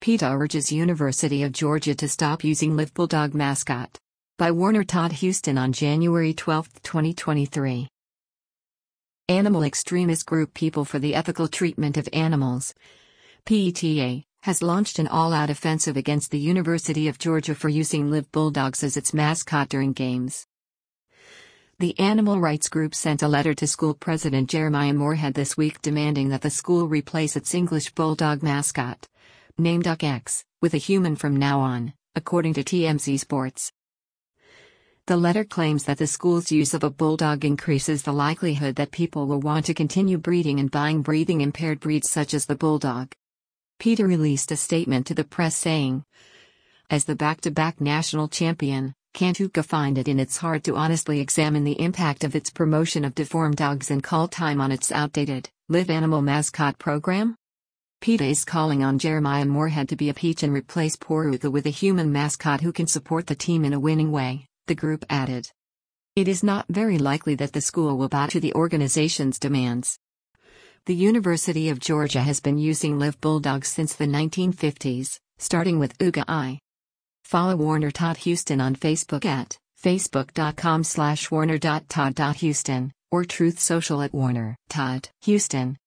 PETA urges University of Georgia to stop using Live Bulldog mascot. By Warner Todd Houston on January 12, 2023. Animal extremist group People for the Ethical Treatment of Animals, PETA, has launched an all-out offensive against the University of Georgia for using Live Bulldogs as its mascot during games. The animal rights group sent a letter to school president Jeremiah Moorhead this week demanding that the school replace its English Bulldog mascot, named Duck X, with a human from now on, according to TMZ Sports. The letter claims that the school's use of a bulldog increases the likelihood that people will want to continue breeding and buying breathing-impaired breeds such as the bulldog. PETA released a statement to the press saying, "As the back-to-back national champion, Kantuka find it in its heart to honestly examine the impact of its promotion of deformed dogs and call time on its outdated, Live Animal mascot program." PETA is calling on Jeremiah Moorhead to be impeached and replace Poruka with a human mascot who can support the team in a winning way, the group added. It is not very likely that the school will bow to the organization's demands. The University of Georgia has been using Live Bulldogs since the 1950s, starting with Uga I. Follow Warner Todd Houston on Facebook at facebook.com/warner.todd.houston or Truth Social at Warner Todd Houston.